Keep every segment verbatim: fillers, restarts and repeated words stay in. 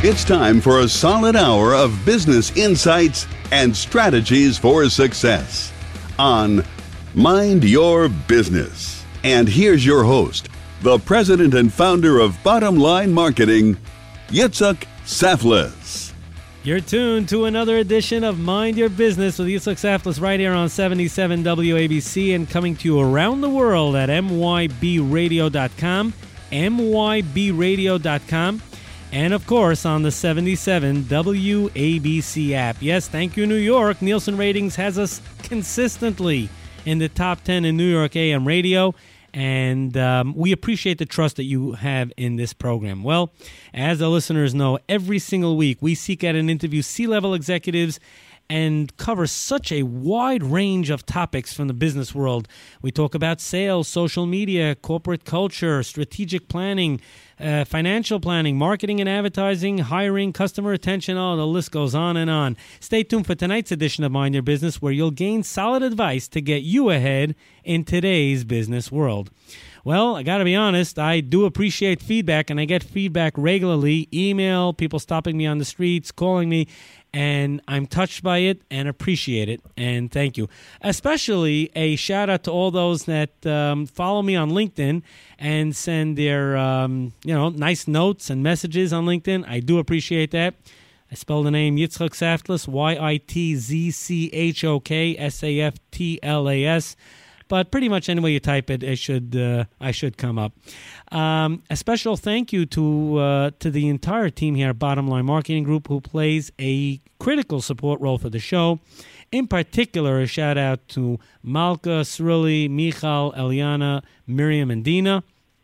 It's time for a solid hour of business insights and strategies for success on Mind Your Business. And here's your host, the president and founder of Bottom Line Marketing, Yitzhak Saftlas. You're tuned to another edition of Mind Your Business with Yitzhak Saftlas right here on seventy-seven W A B C and coming to you around the world at M Y B radio dot com, M Y B radio dot com. And, of course, on the seventy-seven W A B C app. Yes, thank you, New York. Nielsen Ratings has us consistently in the top ten in New York A M radio. And um, we appreciate the trust that you have in this program. Well, as the listeners know, every single week we seek out and interview C-level executives and cover such a wide range of topics from the business world. We talk about sales, social media, corporate culture, strategic planning, uh, financial planning, marketing and advertising, hiring, customer retention. Oh, the list goes on and on. Stay tuned for tonight's edition of Mind Your Business, where you'll gain solid advice to get you ahead in today's business world. Well, I got to be honest, I do appreciate feedback, and I get feedback regularly, email, people stopping me on the streets, calling me, and I'm touched by it and appreciate it, and thank you. Especially a shout-out to all those that um, follow me on LinkedIn and send their um, you know, nice notes and messages on LinkedIn. I do appreciate that. I spell the name Yitzhak Saftlas, Y I T Z C H O K S A F T L A S. But pretty much any way you type it, it should uh, I should come up. Um, a special thank you to uh, to the entire team here at Bottom Line Marketing Group, who plays a critical support role for the show. In particular, a shout out to Malka, Srili, Michal, Eliana, Miriam, and Dina.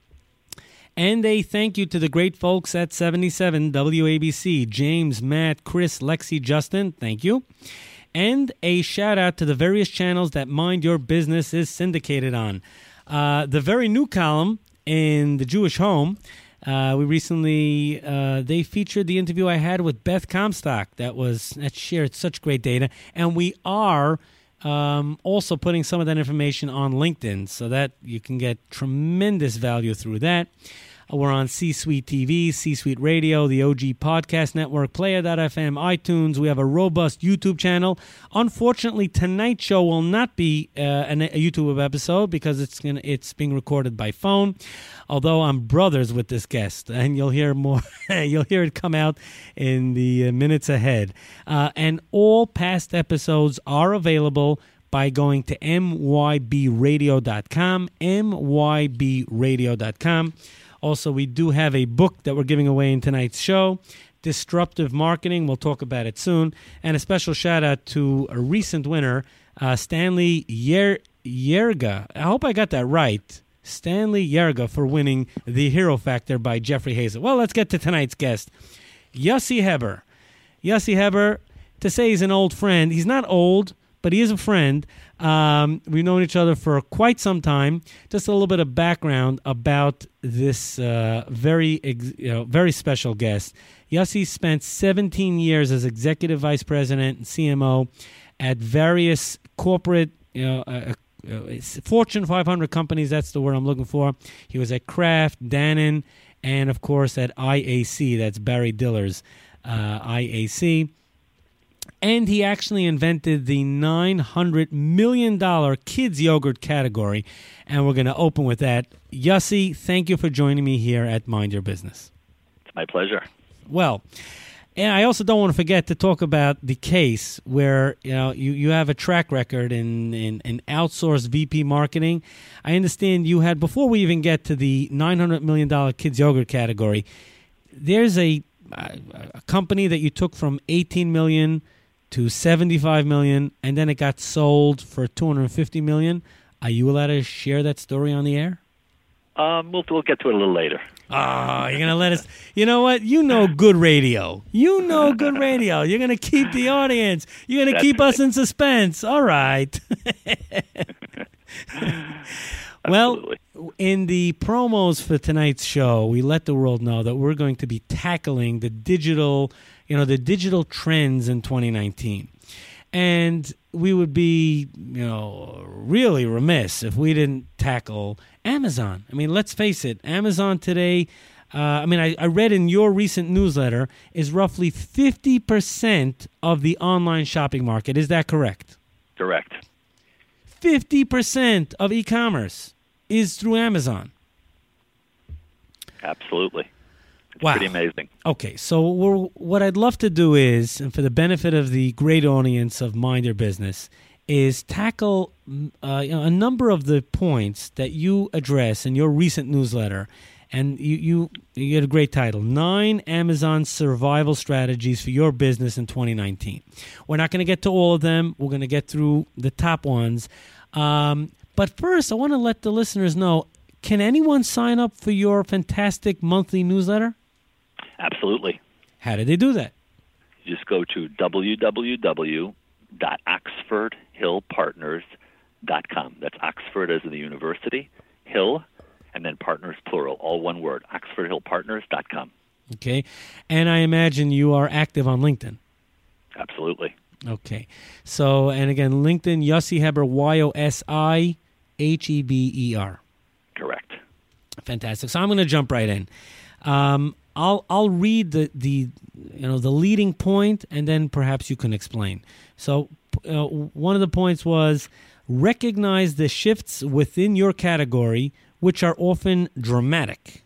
And a thank you to the great folks at seventy-seven W A B C, James, Matt, Chris, Lexi, Justin. Thank you. And a shout-out to the various channels that Mind Your Business is syndicated on. Uh, the very new column in the Jewish Home, uh, we recently, uh, they featured the interview I had with Beth Comstock. That was, that shared such great data. And we are um, also putting some of that information on LinkedIn so that you can get tremendous value through that. We're on C-Suite T V, C-Suite Radio, the O G Podcast Network, Player dot f m, iTunes. We have a robust YouTube channel. Unfortunately, tonight's show will not be uh, an, a YouTube episode because it's gonna, it's being recorded by phone. Although I'm brothers with this guest, and you'll hear more. You'll hear it come out in the uh, minutes ahead. Uh, and all past episodes are available by going to M Y B radio dot com, M Y B radio dot com. Also, we do have a book that we're giving away in tonight's show, Disruptive Marketing. We'll talk about it soon. And a special shout-out to a recent winner, uh, Stanley Yer- Yerga. I hope I got that right. Stanley Yerga for winning The Hero Factor by Jeffrey Hazel. Well, let's get to tonight's guest, Yossi Heber. Yossi Heber, to say he's an old friend, he's not old, but he is a friend. Um, we've known each other for quite some time. Just a little bit of background about this uh, very, ex- you know, very special guest. Yossi spent seventeen years as executive vice president and C M O at various corporate, you know, uh, uh, Fortune five hundred companies. That's the word I'm looking for. He was at Kraft, Dannon, and of course at I A C. That's Barry Diller's uh, I A C. And he actually invented the nine hundred million dollars kids yogurt category. And we're going to open with that. Yossi, thank you for joining me here at Mind Your Business. It's my pleasure. Well, and I also don't want to forget to talk about the case where, you know, you, you have a track record in, in, in outsourced V P marketing. I understand you had, before we even get to the nine hundred million dollars kids yogurt category, there's a, a, a company that you took from eighteen million dollars to seventy-five million dollars, and then it got sold for two hundred fifty million dollars. Are you allowed to share that story on the air? Um, we'll we'll get to it a little later. Oh, you're gonna let us? You know what? You know good radio. You know good radio. You're gonna keep the audience. You're gonna That's keep right. us in suspense. All right. Well, Absolutely. in the promos for tonight's show, we let the world know that we're going to be tackling the digital, you know, the digital trends in twenty nineteen. And we would be, you know, really remiss if we didn't tackle Amazon. I mean, let's face it, Amazon today, uh, I mean, I, I read in your recent newsletter, is roughly fifty percent of the online shopping market. Is that correct? Correct. fifty percent of e-commerce is through Amazon. Absolutely. It's Wow. pretty amazing. Okay, so we're, what I'd love to do is, and for the benefit of the great audience of Mind Your Business, is tackle uh, you know, a number of the points that you address in your recent newsletter. And you, you, you get a great title, Nine Amazon Survival Strategies for Your Business in twenty nineteen. We're not going to get to all of them. We're going to get through the top ones. Um, but first, I want to let the listeners know, can anyone sign up for your fantastic monthly newsletter? Absolutely. How do they do that? You just go to w w w dot oxford hill partners dot com. That's Oxford as in the university, Hill, and then partners plural, all one word, oxford hill partners dot com. Okay. And I imagine you are active on LinkedIn. Absolutely. Okay. So, and again, LinkedIn, Yossi Heber, Y O S I H E B E R. Correct. Fantastic. So I'm going to jump right in. Um, I'll I'll read the, the you know the leading point, and then perhaps you can explain. So uh, one of the points was recognize the shifts within your category, which are often dramatic.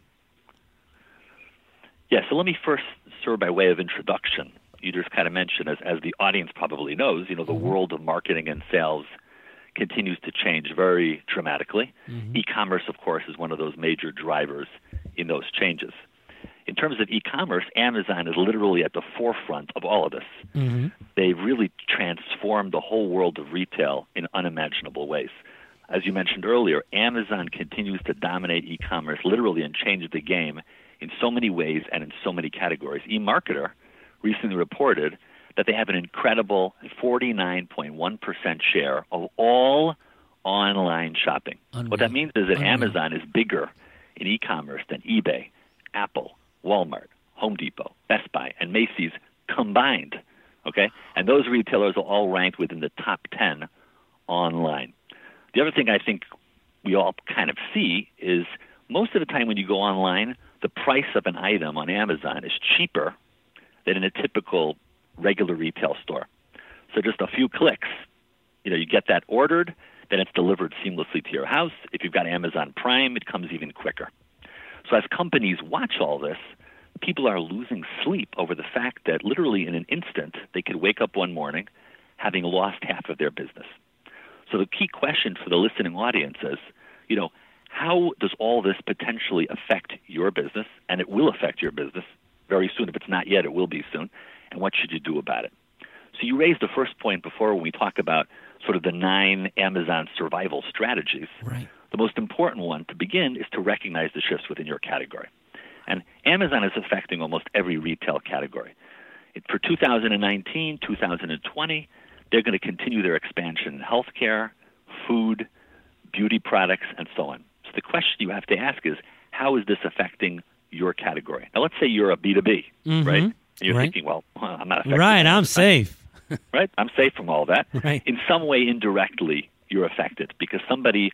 Yeah, so let me first, sir, by way of introduction, you just kind of mentioned, as, as the audience probably knows, you know, the mm-hmm. world of marketing and sales continues to change very dramatically. Mm-hmm. E-commerce, of course, is one of those major drivers in those changes. In terms of e-commerce, Amazon is literally at the forefront of all of this. Mm-hmm. They've really transformed the whole world of retail in unimaginable ways. As you mentioned earlier, Amazon continues to dominate e-commerce literally and change the game in so many ways and in so many categories. eMarketer recently reported that they have an incredible forty-nine point one percent share of all online shopping. Unreal. What that means is that Unreal. Amazon is bigger in e-commerce than eBay, Apple, Walmart, Home Depot, Best Buy, and Macy's combined, okay? And those retailers are all ranked within the top ten online. The other thing I think we all kind of see is most of the time when you go online, the price of an item on Amazon is cheaper than in a typical regular retail store. So just a few clicks, you know, you get that ordered, then it's delivered seamlessly to your house. If you've got Amazon Prime, it comes even quicker. So as companies watch all this, people are losing sleep over the fact that literally in an instant, they could wake up one morning having lost half of their business. So the key question for the listening audience is, you know, how does all this potentially affect your business? And it will affect your business very soon. If it's not yet, it will be soon. And what should you do about it? So you raised the first point before when we talk about sort of the nine Amazon survival strategies. Right. The most important one to begin is to recognize the shifts within your category. And Amazon is affecting almost every retail category. It, for two thousand nineteen, two thousand twenty, they're going to continue their expansion in healthcare, food, beauty products, and so on. So the question you have to ask is, how is this affecting your category? Now, let's say you're a B two B, mm-hmm. right? And you're right. thinking, well, I'm not affected. Right, I'm safe. Right, I'm safe from all that. Right. In some way, indirectly, you're affected because somebody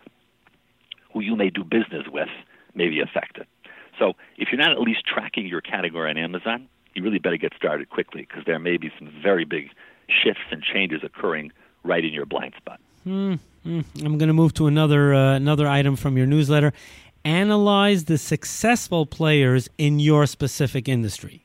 who you may do business with may be affected. So if you're not at least tracking your category on Amazon, you really better get started quickly because there may be some very big shifts and changes occurring right in your blind spot. Mm-hmm. I'm going to move to another uh, another item from your newsletter. Analyze the successful players in your specific industry.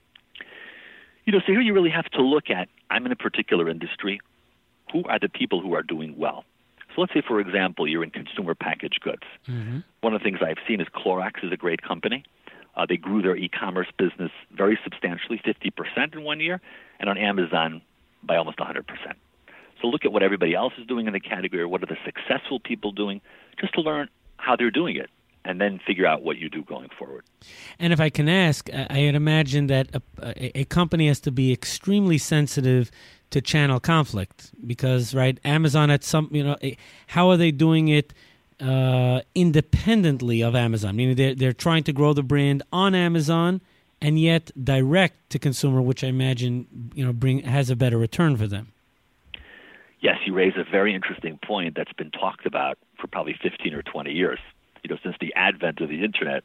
You know, so here you really have to look at, I'm in a particular industry, who are the people who are doing well? So let's say, for example, you're in consumer packaged goods. Mm-hmm. One of the things I've seen is Clorox is a great company. Uh, they grew their e-commerce business very substantially, fifty percent in one year, and on Amazon by almost one hundred percent. So look at what everybody else is doing in the category. What are the successful people doing, just to learn how they're doing it, and then figure out what you do going forward. And if I can ask, I would imagine that a, a, a company has to be extremely sensitive to channel conflict because, right, Amazon at some, you know, how are they doing it uh, independently of Amazon? Meaning they're, they're trying to grow the brand on Amazon and yet direct to consumer, which I imagine, you know, bring has a better return for them. Yes, you raise a very interesting point that's been talked about for probably fifteen or twenty years. You know, since the advent of the internet,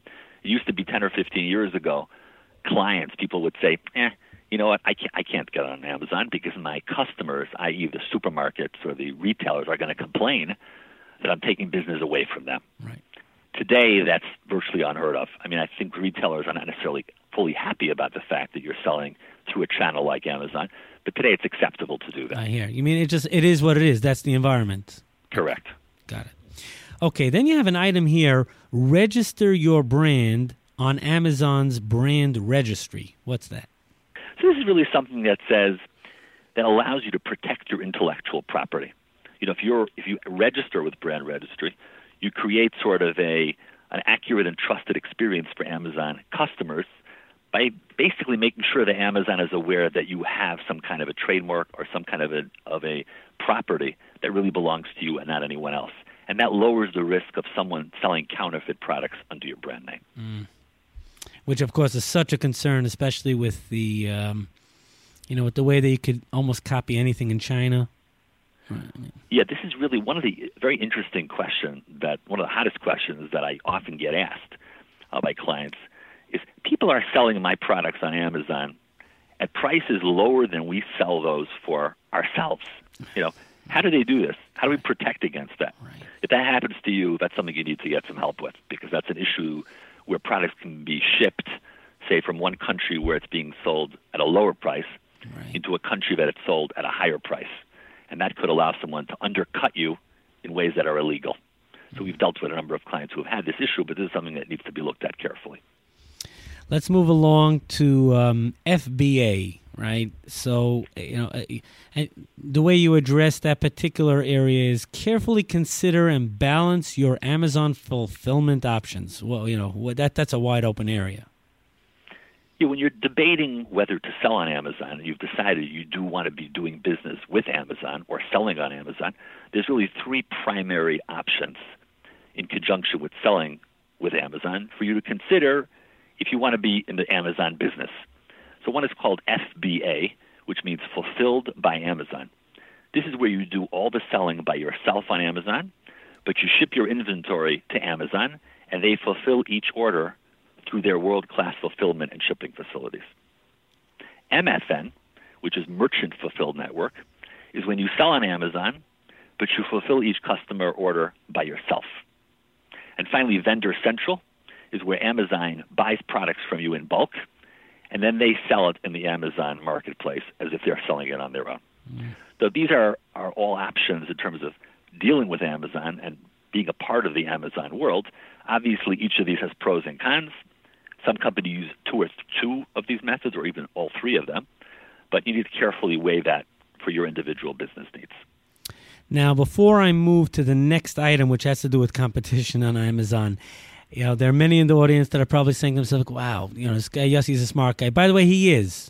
It used to be ten or fifteen years ago, clients, people would say, eh, you know what, I can't, I can't get on Amazon because my customers, that is the supermarkets or the retailers, are going to complain that I'm taking business away from them. Right. Today, that's virtually unheard of. I mean, I think retailers are not necessarily fully happy about the fact that you're selling through a channel like Amazon, but today it's acceptable to do that. I hear. You mean it just it is what it is. That's the environment. Correct. Got it. Okay, then you have an item here, register your brand on Amazon's brand registry. What's that? So this is really something that says, that allows you to protect your intellectual property. You know, if you're if you register with brand registry, you create sort of a an accurate and trusted experience for Amazon customers by basically making sure that Amazon is aware that you have some kind of a trademark or some kind of a of a property that really belongs to you and not anyone else. And that lowers the risk of someone selling counterfeit products under your brand name. Mm. Which, of course, is such a concern, especially with the, um, you know, with the way that you could almost copy anything in China. Yeah, this is really one of the very interesting questions that one of the hottest questions that I often get asked uh, by clients is people are selling my products on Amazon at prices lower than we sell those for ourselves. You know, how do they do this? How do we protect against that? Right. If that happens to you, that's something you need to get some help with, because that's an issue where products can be shipped, say, from one country where it's being sold at a lower price Right. into a country that it's sold at a higher price. And that could allow someone to undercut you in ways that are illegal. So we've dealt with a number of clients who have had this issue, but this is something that needs to be looked at carefully. Let's move along to um, F B A, right? So, you know, uh, the way you address that particular area is carefully consider and balance your Amazon fulfillment options. Well, you know, that that's a wide open area. Yeah, when you're debating whether to sell on Amazon, and you've decided you do want to be doing business with Amazon or selling on Amazon, there's really three primary options in conjunction with selling with Amazon for you to consider if you want to be in the Amazon business. So one is called F B A, which means Fulfilled by Amazon. This is where you do all the selling by yourself on Amazon, but you ship your inventory to Amazon, and they fulfill each order through their world-class fulfillment and shipping facilities. M F N, which is Merchant Fulfilled Network, is when you sell on Amazon, but you fulfill each customer order by yourself. And finally, Vendor Central is where Amazon buys products from you in bulk, and then they sell it in the Amazon marketplace as if they're selling it on their own. Mm. So these are, are all options in terms of dealing with Amazon and being a part of the Amazon world. Obviously, each of these has pros and cons. Some companies use two or two of these methods, or even all three of them, but you need to carefully weigh that for your individual business needs. Now, before I move to the next item, which has to do with competition on Amazon, you know, there are many in the audience that are probably saying to themselves, wow, you know, this guy, yes, he's a smart guy. By the way, he is.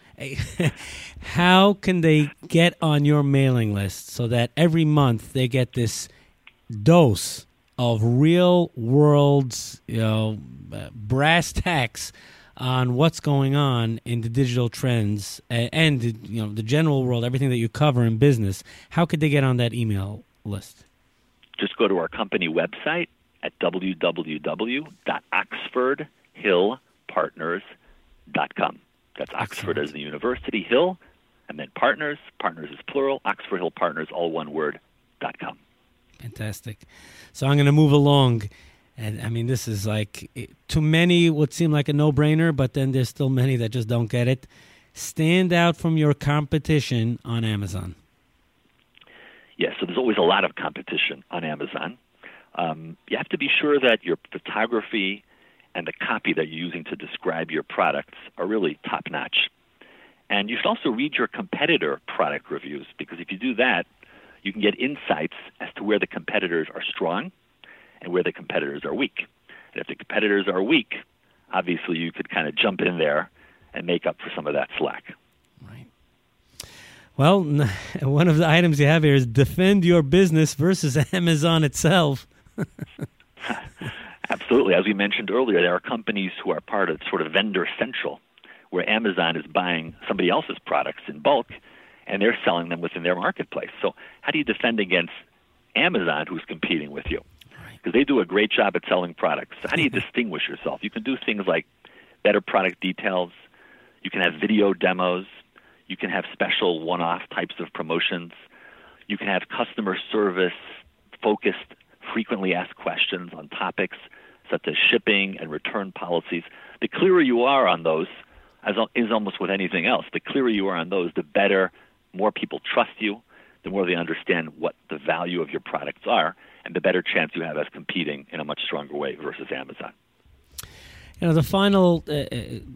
How can they get on your mailing list so that every month they get this dose of real world, you know, uh, brass tacks on what's going on in the digital trends and, and, you know, the general world, everything that you cover in business? How could they get on that email list? Just go to our company website at w w w dot oxford hill partners dot com. That's Oxford as in the university, Hill, and then Partners. Partners is plural. Oxford Hill Partners, all one word, dot com. Fantastic. So I'm going to move along. And, I mean, this is like, to many would seem like a no-brainer, but then there's still many that just don't get it. Stand out from your competition on Amazon. Yeah, so there's always a lot of competition on Amazon. Um, you have to be sure that your photography and the copy that you're using to describe your products are really top-notch. And you should also read your competitor product reviews, because if you do that, you can get insights as to where the competitors are strong and where the competitors are weak. And if the competitors are weak, obviously you could kind of jump in there and make up for some of that slack. Right. Well, one of the items you have here is defend your business versus Amazon itself. Absolutely. As we mentioned earlier, there are companies who are part of sort of Vendor Central, where Amazon is buying somebody else's products in bulk, and they're selling them within their marketplace. So how do you defend against Amazon, who's competing with you? Right. because they do a great job at selling products. So how do you distinguish yourself? You can do things like better product details. You can have video demos. You can have special one-off types of promotions. You can have customer service-focused, frequently asked questions on topics such as shipping and return policies. The clearer you are on those, as is almost with anything else, the clearer you are on those, the better, more people trust you, the more they understand what the value of your products are, and the better chance you have as competing in a much stronger way versus Amazon. You know, the final uh,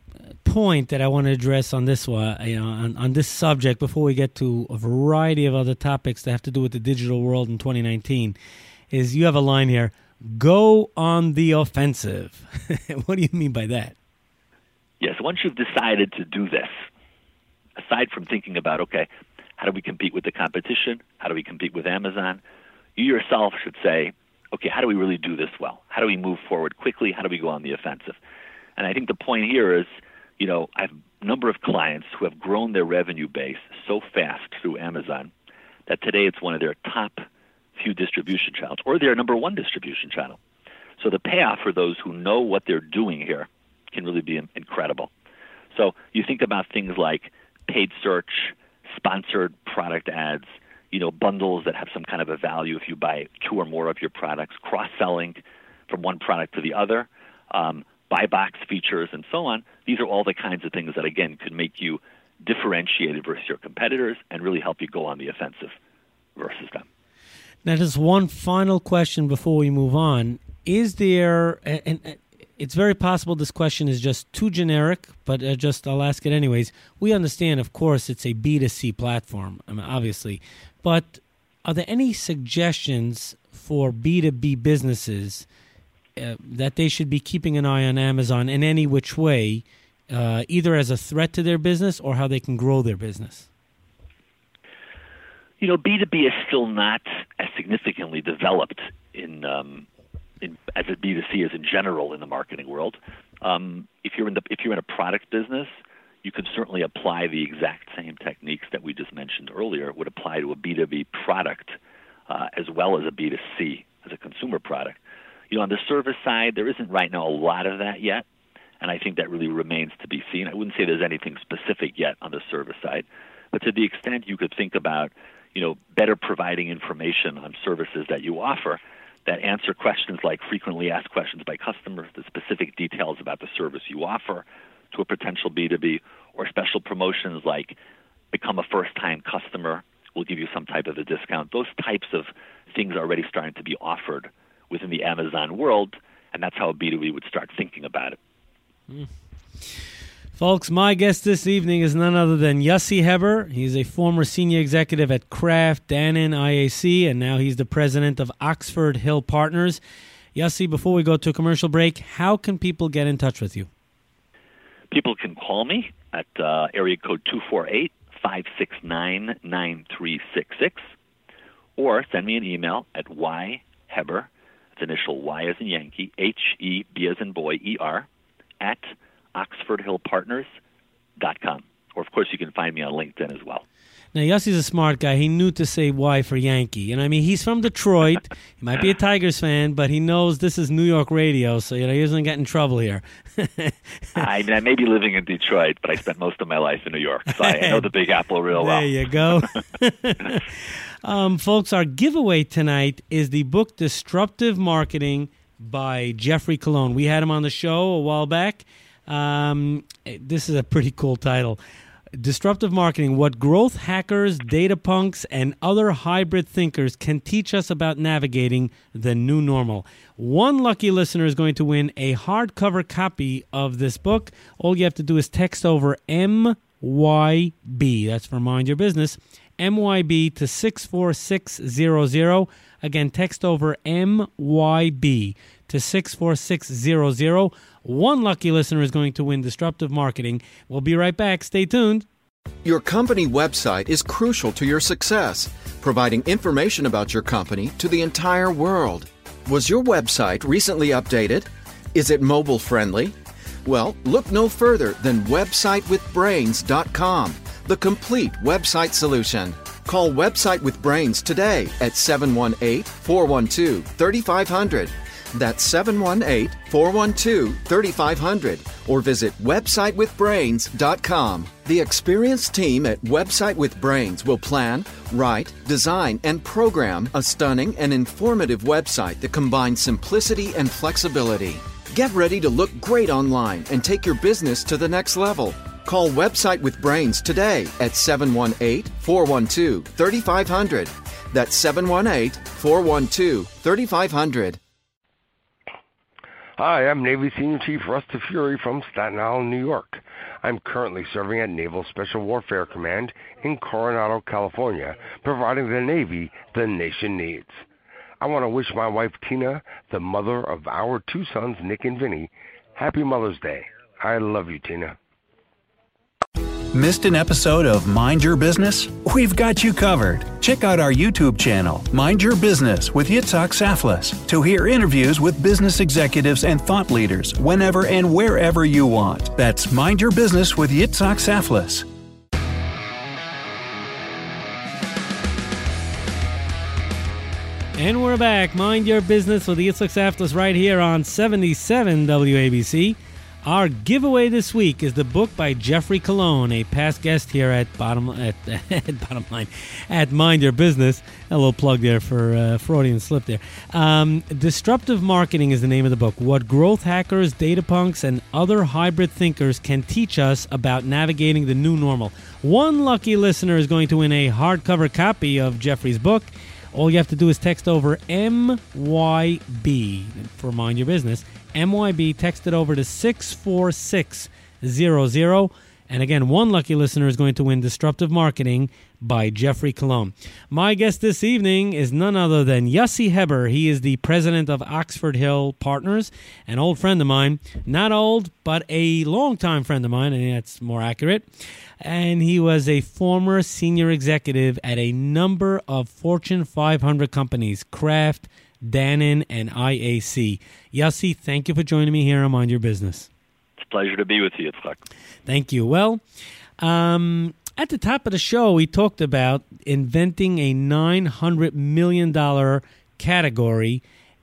point that I want to address on this one, you know, on, on this subject, before we get to a variety of other topics that have to do with the digital world in twenty nineteen, is you have a line here: "Go on the offensive." What do you mean by that? Yes, once you've decided to do this, aside from thinking about, okay, how do we compete with the competition? How do we compete with Amazon? You yourself should say, okay, how do we really do this well? How do we move forward quickly? How do we go on the offensive? And I think the point here is, you know, I have a number of clients who have grown their revenue base so fast through Amazon that today it's one of their top few distribution channels, or their number one distribution channel. So the payoff for those who know what they're doing here can really be incredible. So you think about things like paid search, sponsored product ads, you know, bundles that have some kind of a value if you buy two or more of your products, cross-selling from one product to the other, um, buy box features, and so on. These are all the kinds of things that, again, could make you differentiated versus your competitors and really help you go on the offensive versus them. Now, just one final question before we move on. Is there, and, and it's very possible this question is just too generic, but uh, just I'll ask it anyways. We understand, of course, it's a B two C platform, I mean, obviously, but are there any suggestions for B two B businesses uh, that they should be keeping an eye on Amazon in any which way, uh, either as a threat to their business or how they can grow their business? You know, B two B is still not as significantly developed in, um, in as a B two C is in general in the marketing world. Um, if you're in the if you're in a product business, you can certainly apply the exact same techniques that we just mentioned earlier would apply to a B two B product uh, as well as a B two C, as a consumer product. You know, on the service side, there isn't right now a lot of that yet, and I think that really remains to be seen. I wouldn't say there's anything specific yet on the service side, but to the extent you could think about, you know, better providing information on services that you offer that answer questions like frequently asked questions by customers, the specific details about the service you offer to a potential B two B, or special promotions like become a first-time customer, we'll give you some type of a discount. Those types of things are already starting to be offered within the Amazon world, and that's how a B two B would start thinking about it. Mm. Folks, my guest this evening is none other than Yossi Heber. He's a former senior executive at Kraft, Dannon, I A C, and now he's the president of Oxford Hill Partners. Yossi, before we go to a commercial break, how can people get in touch with you? People can call me at uh, area code two four eight, five six nine, nine three six six, or send me an email at yheber, it's initial Y as in Yankee, H E B as in boy, E R, at oxford hill partners dot com. Or, of course, you can find me on LinkedIn as well. Now, Yossi's a smart guy. He knew to say Y for Yankee. You know, I mean, he's from Detroit. He might be a Tigers fan, but he knows this is New York radio, so, you know, he doesn't get in trouble here. I mean, I may be living in Detroit, but I spent most of my life in New York, so I know the Big Apple real well. There you go. um, folks, our giveaway tonight is the book Disruptive Marketing by Jeffrey Colon. We had him on the show a while back. Um, this is a pretty cool title. Disruptive Marketing, What Growth Hackers, Data Punks, and Other Hybrid Thinkers Can Teach Us About Navigating the New Normal. One lucky listener is going to win a hardcover copy of this book. All you have to do is text over M Y B, that's for Mind Your Business, M Y B to six four six zero zero. Again, text over M Y B to six four six zero zero. One lucky listener is going to win Disruptive Marketing. We'll be right back. Stay tuned. Your company website is crucial to your success, providing information about your company to the entire world. Was your website recently updated? Is it mobile friendly? Well, look no further than website with brains dot com, the complete website solution. Call Website with Brains today at seven one eight, four one two, three five zero zero. That's seven one eight, four one two, three five zero zero. Or visit website with brains dot com. The experienced team at Website with Brains will plan, write, design, and program a stunning and informative website that combines simplicity and flexibility. Get ready to look great online and take your business to the next level. Call Website with Brains today at seven one eight, four one two, three five zero zero. That's seven one eight, four one two, three five zero zero. Hi, I'm Navy Senior Chief Rusty Fury from Staten Island, New York. I'm currently serving at Naval Special Warfare Command in Coronado, California, providing the Navy the nation needs. I want to wish my wife Tina, the mother of our two sons, Nick and Vinny, Happy Mother's Day. I love you, Tina. Missed an episode of Mind Your Business? We've got you covered. Check out our YouTube channel, Mind Your Business with Yitzhak Saflis, to hear interviews with business executives and thought leaders whenever and wherever you want. That's Mind Your Business with Yitzhak Saflis. And we're back. Mind Your Business with Yitzhak Saflis right here on seventy-seven W A B C. Our giveaway this week is the book by Jeffrey Colon, a past guest here at Bottom at, at Bottom Line, at Mind Your Business. A little plug there for uh, Freudian slip there. Um, Disruptive Marketing is the name of the book. What growth hackers, data punks, and other hybrid thinkers can teach us about navigating the new normal. One lucky listener is going to win a hardcover copy of Jeffrey's book. All you have to do is text over M Y B for Mind Your Business. M Y B, text it over to six four six zero zero. And again, one lucky listener is going to win Disruptive Marketing by Jeffrey Colon. My guest this evening is none other than Yossi Heber. He is the president of Oxford Hill Partners, an old friend of mine. Not old, but a longtime friend of mine, and that's more accurate. And he was a former senior executive at a number of Fortune five hundred companies, Kraft, Dannon, and I A C. Yossi, thank you for joining me here on Mind Your Business. It's a pleasure to be with you, Yitzhak. Thank you. Well, um, at the top of the show, we talked about inventing a nine hundred million dollars category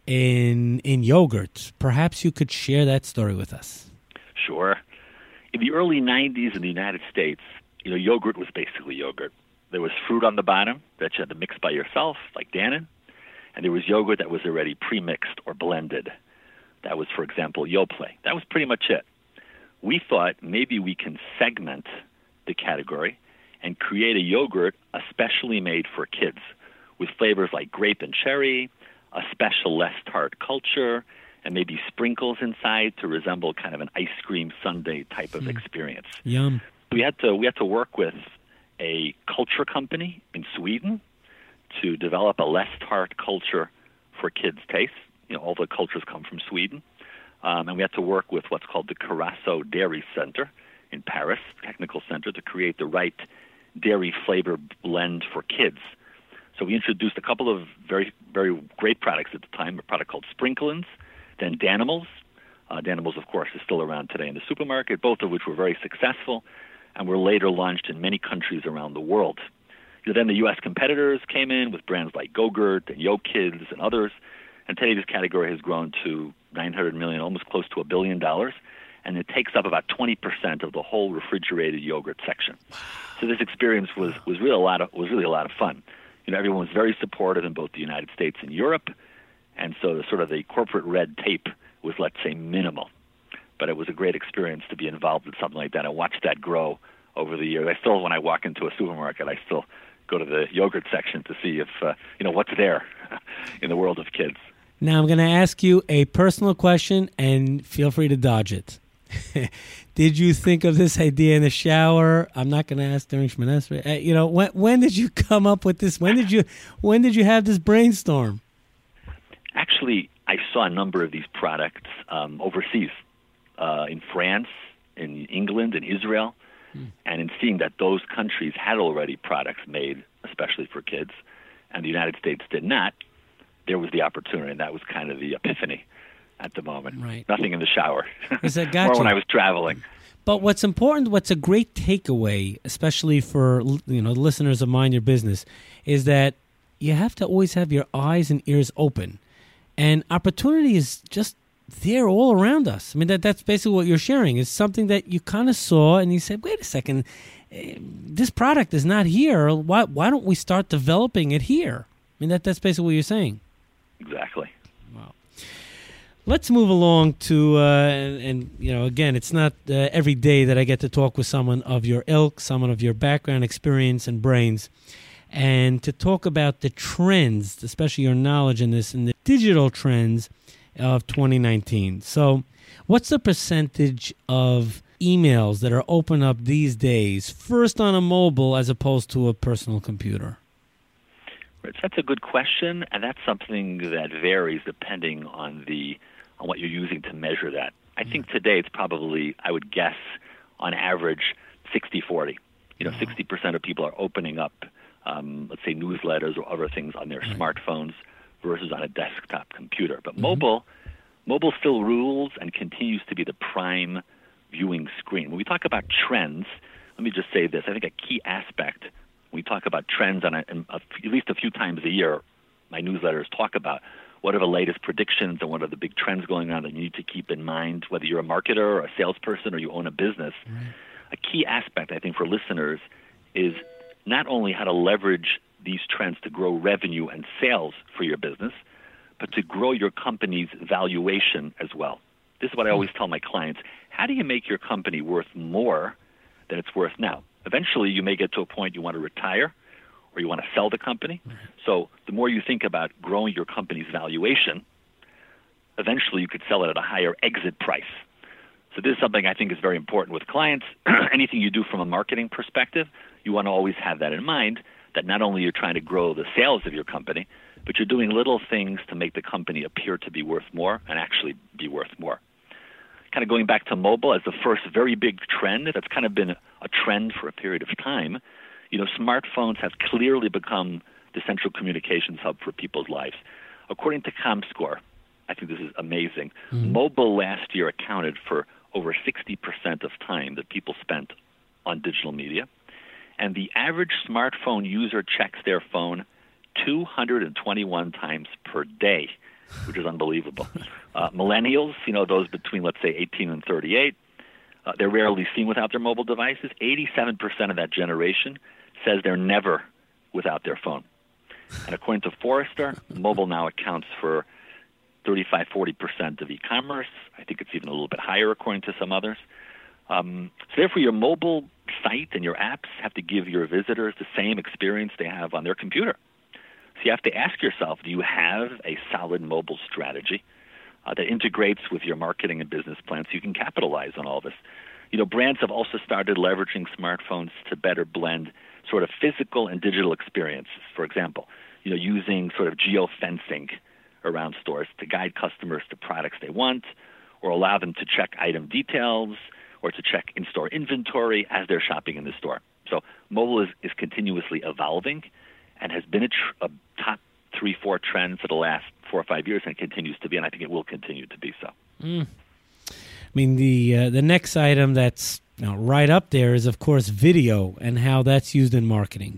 in in yogurt. Perhaps you could share that story with us. Sure. In the early nineties in the United States, you know, yogurt was basically yogurt. There was fruit on the bottom that you had to mix by yourself, like Dannon, and there was yogurt that was already pre-mixed or blended. That was, for example, Yoplait. That was pretty much it. We thought maybe we can segment the category and create a yogurt especially made for kids with flavors like grape and cherry, a special less tart culture, and maybe sprinkles inside to resemble kind of an ice cream sundae type of mm. experience. Yum. We had to we had to work with a culture company in Sweden to develop a less tart culture for kids' tastes. You know, all the cultures come from Sweden. Um, and we had to work with what's called the Curaçao Dairy Center in Paris, technical center, to create the right dairy flavor blend for kids. So we introduced a couple of very, very great products at the time, a product called Sprinklins, then Danimals. Uh, Danimals, of course, is still around today in the supermarket, both of which were very successful and were later launched in many countries around the world. You know, then the U S competitors came in with brands like Go-Gurt and Yo Kids and others, and today this category has grown to nine hundred million dollars, almost close to a billion dollars, and it takes up about twenty percent of the whole refrigerated yogurt section. So this experience was, was really a lot of was really a lot of fun. You know, everyone was very supportive in both the United States and Europe, and so the sort of the corporate red tape was, let's say, minimal. But it was a great experience to be involved in something like that and watch that grow over the years. I still, when I walk into a supermarket, I still go to the yogurt section to see if, uh, you know, what's there in the world of kids. Now I'm going to ask you a personal question, and feel free to dodge it. Did you think of this idea in the shower? I'm not going to ask during Shemini Esrei. Uh, you know, when when did you come up with this? When did you when did you have this brainstorm? Actually, I saw a number of these products um, overseas, uh, in France, in England, in Israel, hmm. and in seeing that those countries had already products made especially for kids, and the United States did not, there was the opportunity, and that was kind of the epiphany at the moment. Right. Nothing in the shower. Is that gotcha. Or when I was traveling. But what's important, what's a great takeaway, especially for you know listeners of Mind Your Business, is that you have to always have your eyes and ears open. And opportunity is just there all around us. I mean, that that's basically what you're sharing. It's something that you kind of saw and you said, wait a second, this product is not here. Why why don't we start developing it here? I mean, that that's basically what you're saying. Exactly. Wow. Let's move along to, uh, and, and, you know, again, it's not uh, every day that I get to talk with someone of your ilk, someone of your background, experience, and brains, and to talk about the trends, especially your knowledge in this, and the digital trends of twenty nineteen. So what's the percentage of emails that are open up these days, first on a mobile as opposed to a personal computer? Rich, that's a good question, and that's something that varies depending on the on what you're using to measure that. I think today it's probably, I would guess, on average, sixty forty. You know, mm-hmm. sixty percent of people are opening up, um, let's say, newsletters or other things on their right. smartphones versus on a desktop computer. But mm-hmm. mobile, mobile still rules and continues to be the prime viewing screen. When we talk about trends, let me just say this. I think a key aspect, we talk about trends on a, a, at least a few times a year. My newsletters talk about what are the latest predictions and what are the big trends going on that you need to keep in mind, whether you're a marketer or a salesperson or you own a business. Right. A key aspect, I think, for listeners is not only how to leverage these trends to grow revenue and sales for your business, but to grow your company's valuation as well. This is what I always tell my clients. How do you make your company worth more than it's worth now? Eventually, you may get to a point you want to retire or you want to sell the company. Right. So the more you think about growing your company's valuation, eventually you could sell it at a higher exit price. So this is something I think is very important with clients. Anything you do from a marketing perspective, you want to always have that in mind, that not only you're trying to grow the sales of your company, but you're doing little things to make the company appear to be worth more and actually be worth more. Kind of going back to mobile as the first very big trend, that's kind of been a trend for a period of time. You know, smartphones have clearly become the central communications hub for people's lives. According to ComScore, I think this is amazing, mm-hmm. mobile last year accounted for over sixty percent of time that people spent on digital media. And the average smartphone user checks their phone two hundred twenty-one times per day, which is unbelievable. Uh, millennials, you know, those between, let's say, eighteen and thirty-eight, uh, they're rarely seen without their mobile devices. eighty-seven percent of that generation says they're never without their phone. And according to Forrester, mobile now accounts for thirty-five, forty percent of e-commerce. I think it's even a little bit higher according to some others. Um, so therefore, your mobile site and your apps have to give your visitors the same experience they have on their computer. So you have to ask yourself, do you have a solid mobile strategy uh, that integrates with your marketing and business plan so you can capitalize on all this? You know, brands have also started leveraging smartphones to better blend sort of physical and digital experiences. For example, you know, using sort of geofencing around stores to guide customers to products they want or allow them to check item details or to check in-store inventory as they're shopping in the store. So mobile is, is continuously evolving and has been a, tr- a top three, four trend for the last four or five years and continues to be, and I think it will continue to be so. Mm. I mean, the uh, the next item that's you know, right up there is, of course, video and how that's used in marketing.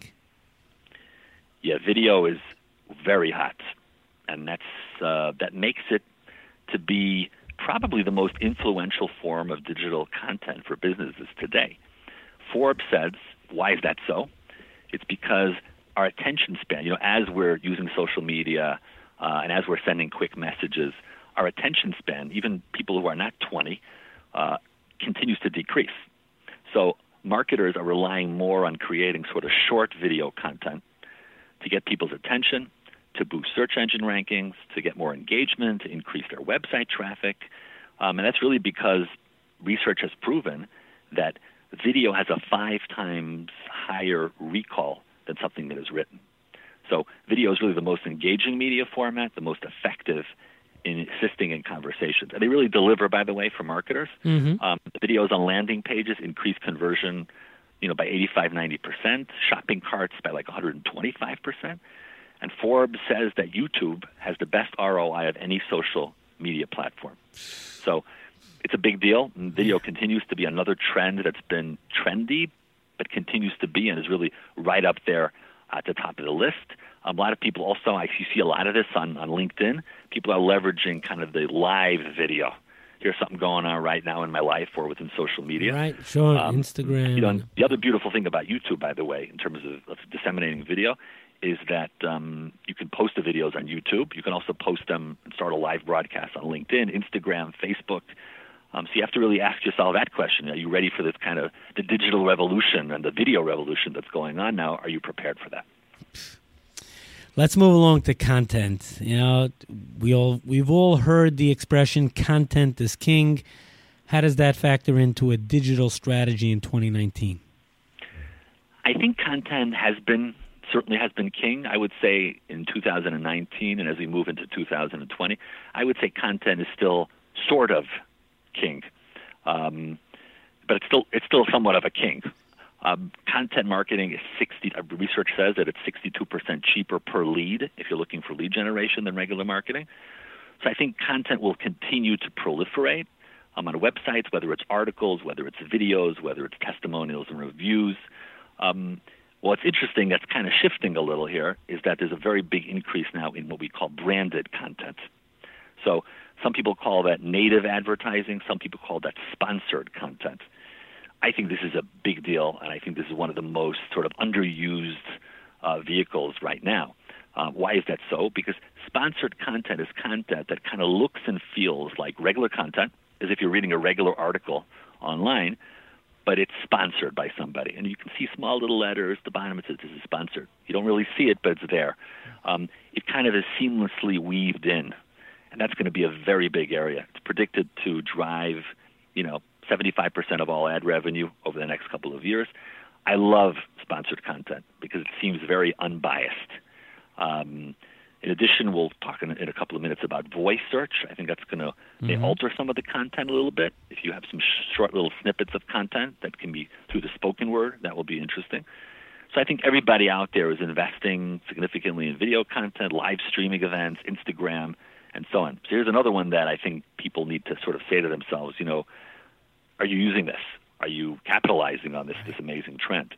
Yeah, video is very hot, and that's uh, that makes it to be probably the most influential form of digital content for businesses today. Forbes says, why is that so? It's because our attention span, you know, as we're using social media uh, and as we're sending quick messages, our attention span, even people who are not twenty, uh, continues to decrease. So marketers are relying more on creating sort of short video content to get people's attention, to boost search engine rankings, to get more engagement, to increase their website traffic. Um, and that's really because research has proven that video has a five times higher recall than something that is written. So video is really the most engaging media format, the most effective in assisting in conversations. And they really deliver, by the way, for marketers. Mm-hmm. Um, the videos on landing pages increase conversion, you know, by eighty-five, ninety percent, shopping carts by like one hundred twenty-five percent. And Forbes says that YouTube has the best R O I of any social media platform. So it's a big deal. And video continues to be another trend that's been trendy, but continues to be and is really right up there at the top of the list. Um, a lot of people also, I see a lot of this on, on LinkedIn. People are leveraging kind of the live video. Here's something going on right now in my life or within social media. Right, sure, um, Instagram. You know, the other beautiful thing about YouTube, by the way, in terms of, of disseminating video, is that um, you can post the videos on YouTube. You can also post them and start a live broadcast on LinkedIn, Instagram, Facebook. Um, so you have to really ask yourself that question. Are you ready for this kind of the digital revolution and the video revolution that's going on now? Are you prepared for that? Let's move along to content. You know, we all we've all heard the expression "content is king." How does that factor into a digital strategy in twenty nineteen? I think content has been certainly has been king. I would say in two thousand nineteen, and as we move into two thousand twenty, I would say content is still sort of king, um, but it's still it's still somewhat of a king. Um, content marketing is sixty. Uh, research says that it's sixty-two percent cheaper per lead if you're looking for lead generation than regular marketing. So I think content will continue to proliferate um, on websites, whether it's articles, whether it's videos, whether it's testimonials and reviews. Um, what's interesting that's kind of shifting a little here is that there's a very big increase now in what we call branded content. So some people call that native advertising. Some people call that sponsored content. I think this is a big deal, and I think this is one of the most sort of underused uh, vehicles right now. Uh, why is that so? Because sponsored content is content that kind of looks and feels like regular content, as if you're reading a regular article online, but it's sponsored by somebody. And you can see small little letters at the bottom. It says this is sponsored. You don't really see it, but it's there. Um, it kind of is seamlessly weaved in, and that's going to be a very big area. It's predicted to drive, you know, seventy-five percent of all ad revenue over the next couple of years. I love sponsored content because it seems very unbiased. Um, in addition, we'll talk in, in a couple of minutes about voice search. I think that's going to mm-hmm. may alter some of the content a little bit. If you have some sh- short little snippets of content that can be through the spoken word, that will be interesting. So I think everybody out there is investing significantly in video content, live streaming events, Instagram, and so on. So here's another one that I think people need to sort of say to themselves, you know, are you using this? Are you capitalizing on this, this amazing trend?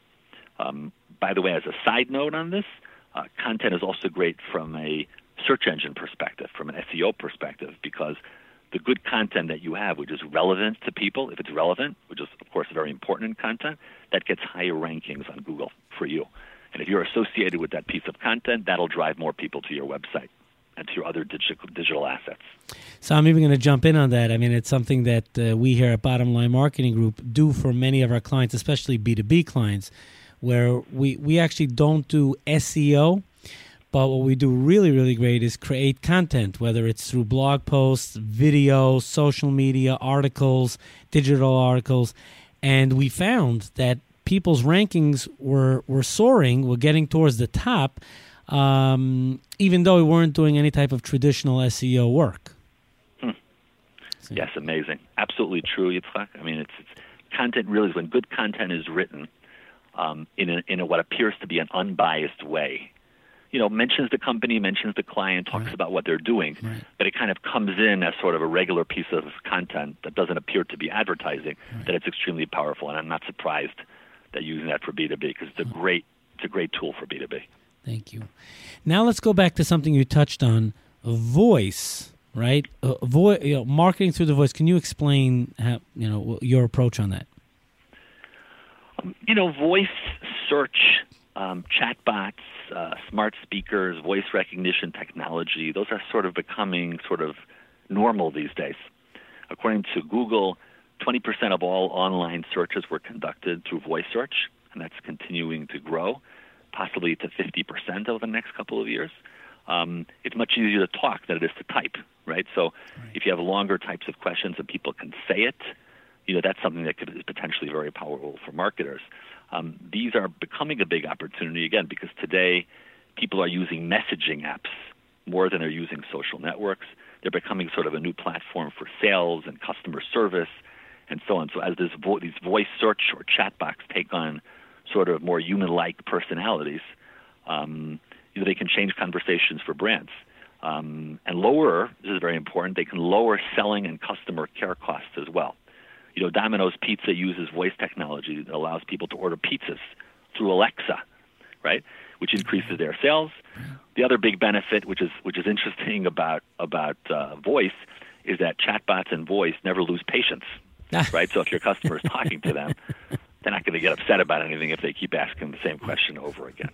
Um, by the way, as a side note on this, uh, content is also great from a search engine perspective, from an S E O perspective, because the good content that you have, which is relevant to people, if it's relevant, which is, of course, very important in content, that gets higher rankings on Google for you. And if you're associated with that piece of content, that'll drive more people to your website and to your other digital digital assets. So I'm even going to jump in on that. I mean, it's something that uh, we here at Bottom Line Marketing Group do for many of our clients, especially B two B clients, where we, we actually don't do S E O, but what we do really, really great is create content, whether it's through blog posts, video, social media, articles, digital articles. And we found that people's rankings were, were soaring, were getting towards the top, um, even though we weren't doing any type of traditional S E O work. Hmm. So. Yes, amazing. Absolutely true, Yitzchak. I mean, it's, it's content really is when good content is written um, in, a, in a, what appears to be an unbiased way. You know, mentions the company, mentions the client, talks right. about what they're doing, right. but it kind of comes in as sort of a regular piece of content that doesn't appear to be advertising, right. that it's extremely powerful. And I'm not surprised that you're using that for B two B because it's a great, it's a great tool for B two B. Thank you. Now let's go back to something you touched on, voice, right? Uh, vo- you know, marketing through the voice. Can you explain how, you know, your approach on that? Um, you know, voice search, um, chatbots, uh, smart speakers, voice recognition technology, those are sort of becoming sort of normal these days. According to Google, twenty percent of all online searches were conducted through voice search, and that's continuing to grow, possibly to fifty percent over the next couple of years. Um, it's much easier to talk than it is to type, right? So right. if you have longer types of questions and people can say it, you know, that's something that could is potentially very powerful for marketers. Um, these are becoming a big opportunity, again, because today people are using messaging apps more than they're using social networks. They're becoming sort of a new platform for sales and customer service and so on. So as this vo- these voice search or chatbots take on sort of more human-like personalities, um, you know, they can change conversations for brands. Um, and lower, this is very important, they can lower selling and customer care costs as well. You know, Domino's Pizza uses voice technology that allows people to order pizzas through Alexa, right, which increases their sales. The other big benefit, which is which is interesting about about uh, voice, is that chatbots and voice never lose patience, right? So if your customer is talking to them, they're not going to get upset about anything if they keep asking the same question over again.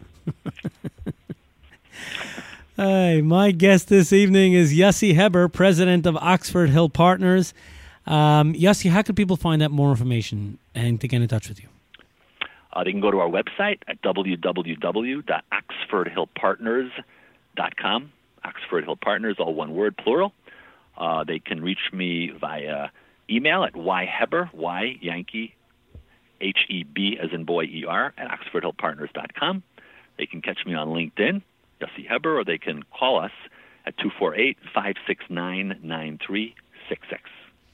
Hi, my guest this evening is Yossi Heber, president of Oxford Hill Partners. Um, Yossi, how can people find out more information and to get in touch with you? Uh, they can go to our website at w w w dot oxford hill partners dot com. Oxford Hill Partners, all one word, plural. Uh, they can reach me via email at yheber, Y, Yankee, H E B as in boy, E R, at oxford hill partners dot com. They can catch me on LinkedIn, Yossi Heber, or they can call us at two four eight, five six nine, nine three six six.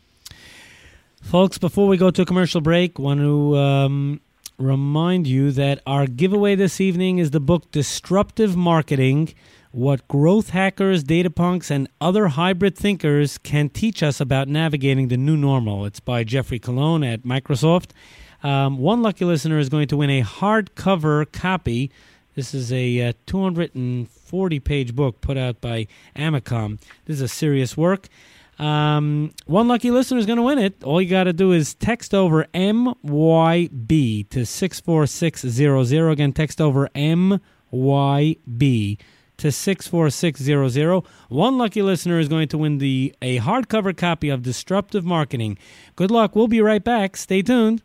Folks, before we go to a commercial break, want to um, remind you that our giveaway this evening is the book Disruptive Marketing, What Growth Hackers, Data Punks, and Other Hybrid Thinkers Can Teach Us About Navigating the New Normal. It's by Jeffrey Colon at Microsoft. Um, one lucky listener is going to win a hardcover copy. This is a uh, two hundred forty page book put out by Amicom. This is a serious work. Um, one lucky listener is going to win it. All you got to do is text over M Y B to six four six zero zero. Again, text over M Y B to six four six zero zero. One lucky listener is going to win the a hardcover copy of Disruptive Marketing. Good luck. We'll be right back. Stay tuned.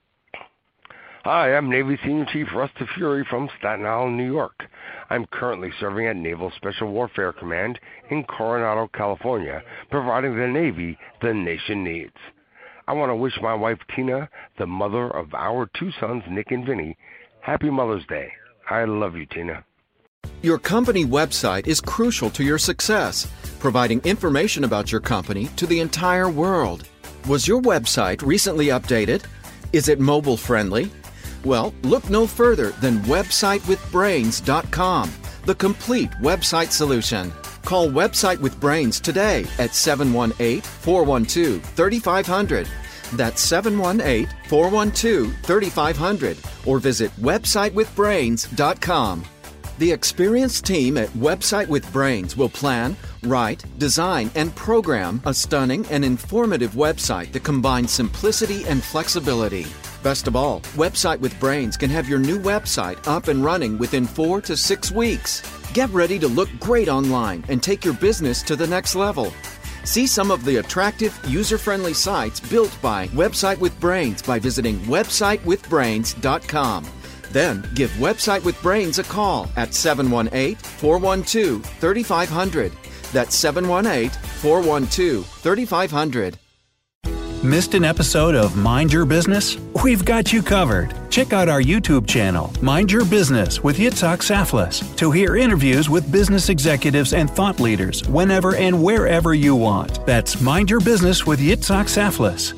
Hi, I'm Navy Senior Chief Rusta Fury from Staten Island, New York. I'm currently serving at Naval Special Warfare Command in Coronado, California, providing the Navy the nation needs. I want to wish my wife Tina, the mother of our two sons, Nick and Vinny, Happy Mother's Day. I love you, Tina. Your company website is crucial to your success, providing information about your company to the entire world. Was your website recently updated? Is it mobile friendly? Well, look no further than website with brains dot com, the complete website solution. Call Website with Brains today at seven one eight, four one two, three five zero zero. That's seven one eight, four one two, three five zero zero, or visit website with brains dot com. The experienced team at Website with Brains will plan, write, design, and program a stunning and informative website that combines simplicity and flexibility. Best of all, Website with Brains can have your new website up and running within four to six weeks. Get ready to look great online and take your business to the next level. See some of the attractive, user-friendly sites built by Website with Brains by visiting website with brains dot com. Then give Website with Brains a call at seven one eight, four one two, three five zero zero. That's seven one eight, four one two, three five zero zero. Missed an episode of Mind Your Business? We've got you covered. Check out our YouTube channel, Mind Your Business with Yitzhak Saflis, to hear interviews with business executives and thought leaders whenever and wherever you want. That's Mind Your Business with Yitzhak Saflis.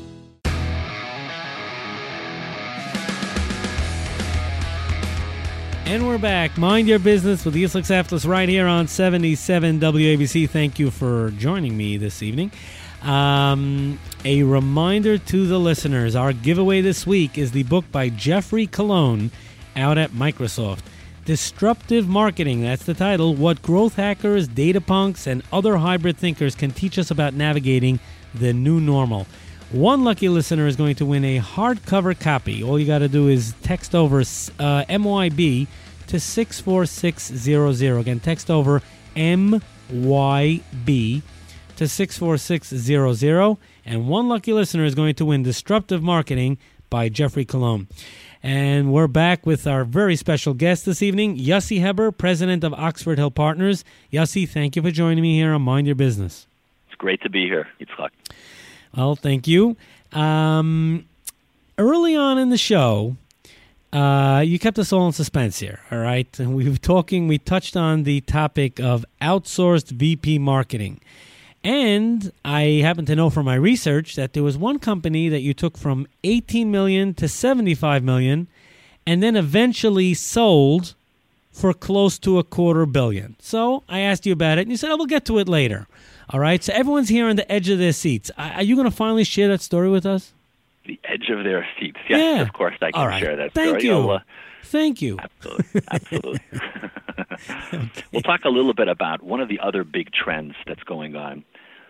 And we're back. Mind Your Business with Yitzhak Saflis right here on seventy-seven W A B C. Thank you for joining me this evening. Um, a reminder to the listeners, our giveaway this week is the book by Jeffrey Colon out at Microsoft. Disruptive Marketing, that's the title. What growth hackers, data punks, and other hybrid thinkers can teach us about navigating the new normal. One lucky listener is going to win a hardcover copy. All you got to do is text over uh, M Y B to six four six zero zero. Again, text over M Y B to six four six zero zero, and one lucky listener is going to win Disruptive Marketing by Jeffrey Colon. And we're back with our very special guest this evening, Yossi Heber, president of Oxford Hill Partners. Yossi, thank you for joining me here on Mind Your Business. It's great to be here, Yitzhak. Well, thank you. Um, early on in the show, uh, you kept us all in suspense here, all right? And we were talking, we touched on the topic of outsourced V P marketing. And I happen to know from my research that there was one company that you took from eighteen million dollars to seventy-five million dollars and then eventually sold for close to a quarter billion. So I asked you about it, and you said, oh, we'll get to it later. All right, so everyone's here on the edge of their seats. Are you going to finally share that story with us? The edge of their seats. Yes, yeah. Of course I can All right. share that Thank story. you. I'll, uh, Thank you. Absolutely. Absolutely. Okay. We'll talk a little bit about one of the other big trends that's going on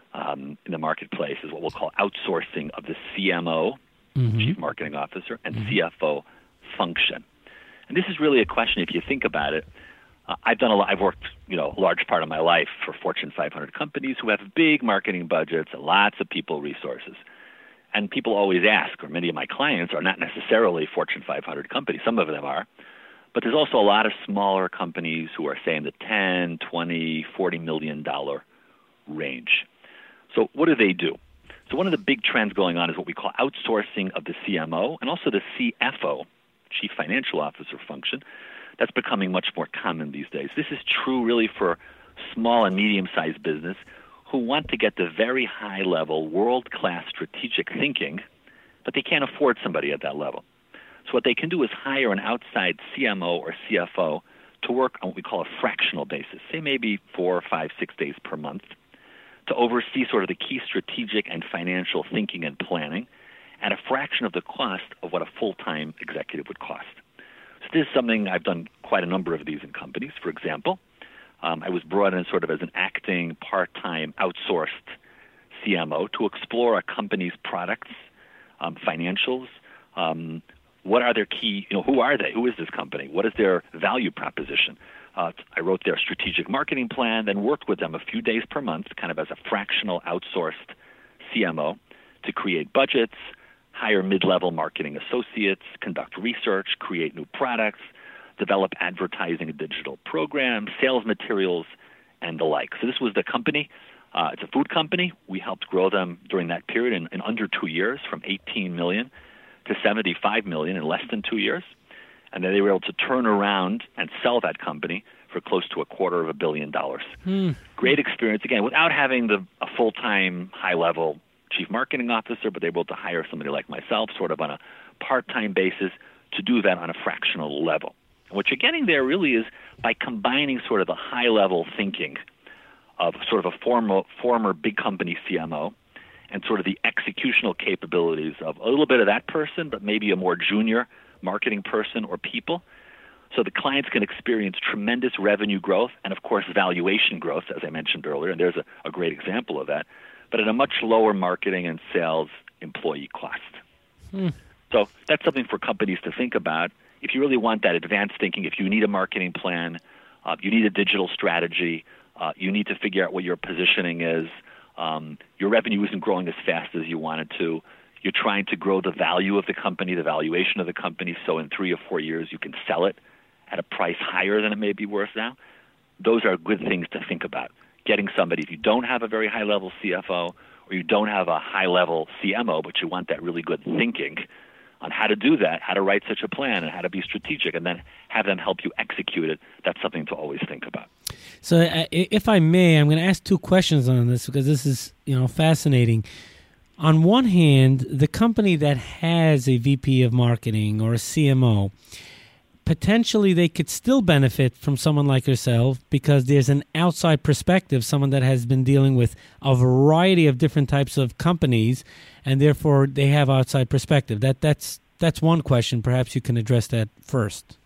um, in the marketplace is what we'll call outsourcing of the C M O, mm-hmm. Chief Marketing Officer, and mm-hmm. C F O function. And this is really a question, if you think about it. Uh, I've done a lot. I've worked, you know, a large part of my life for Fortune five hundred companies who have big marketing budgets, lots of people resources. And people always ask, or many of my clients are not necessarily Fortune five hundred companies. Some of them are. But there's also a lot of smaller companies who are, say, in the ten, twenty, forty million dollar range. So what do they do? So one of the big trends going on is what we call outsourcing of the C M O and also the C F O, Chief Financial Officer function. That's becoming much more common these days. This is true really for small and medium-sized business who want to get the very high-level, world-class strategic thinking, but they can't afford somebody at that level. So what they can do is hire an outside C M O or C F O to work on what we call a fractional basis, say maybe four, five, six days per month, to oversee sort of the key strategic and financial thinking and planning at a fraction of the cost of what a full-time executive would cost. So this is something I've done quite a number of these in companies. For example, um, I was brought in sort of as an acting part-time outsourced C M O to explore a company's products, um, financials. Um, what are their key, you know, who are they? Who is this company? What is their value proposition? Uh, I wrote their strategic marketing plan, then worked with them a few days per month, kind of as a fractional outsourced C M O, to create budgets, hire mid-level marketing associates, conduct research, create new products, develop advertising and digital programs, sales materials, and the like. So this was the company. Uh, it's a food company. We helped grow them during that period in, in under two years, from eighteen million to seventy-five million in less than two years. And then they were able to turn around and sell that company for close to a quarter of a billion dollars. Hmm. Great experience, again, without having the a full-time, high-level Chief Marketing Officer, but they were able to hire somebody like myself sort of on a part-time basis to do that on a fractional level. And what you're getting there really is by combining sort of the high-level thinking of sort of a former, former big company C M O and sort of the executional capabilities of a little bit of that person, but maybe a more junior marketing person or people. So the clients can experience tremendous revenue growth and, of course, valuation growth, as I mentioned earlier, and there's a, a great example of that, but at a much lower marketing and sales employee cost. Hmm. So that's something for companies to think about. If you really want that advanced thinking, if you need a marketing plan, uh, you need a digital strategy, uh, you need to figure out what your positioning is, um, your revenue isn't growing as fast as you want it to, you're trying to grow the value of the company, the valuation of the company, so in three or four years you can sell it at a price higher than it may be worth now. Those are good things to think about. Getting somebody, if you don't have a very high-level C F O or you don't have a high-level C M O, but you want that really good thinking on how to do that, how to write such a plan, and how to be strategic, and then have them help you execute it, that's something to always think about. So uh, if I may, I'm going to ask two questions on this because this is, you know, fascinating. On one hand, the company that has a V P of marketing or a C M O, potentially they could still benefit from someone like yourself because there's an outside perspective, someone that has been dealing with a variety of different types of companies, and therefore they have outside perspective. That that's that's one question. Perhaps you can address that first.